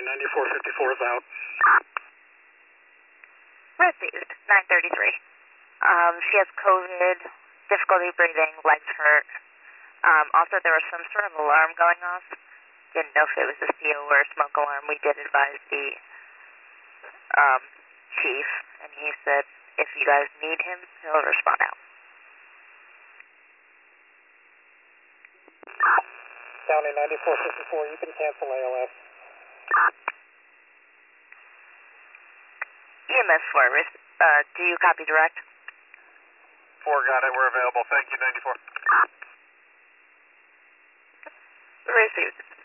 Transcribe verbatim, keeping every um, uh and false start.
ninety-four fifty-four is out. Received, nine thirty-three. Um, she has COVID, difficulty breathing, legs hurt. Um, also, there was some sort of alarm going off. Didn't know if it was a C O or a smoke alarm. We did advise the um, chief, and he said if you guys need him, he'll respond out. County ninety-four fifty-four, you can cancel A L S. E M S four, uh, do you copy direct? four, got it, we're available. Thank you, ninety-four. Received.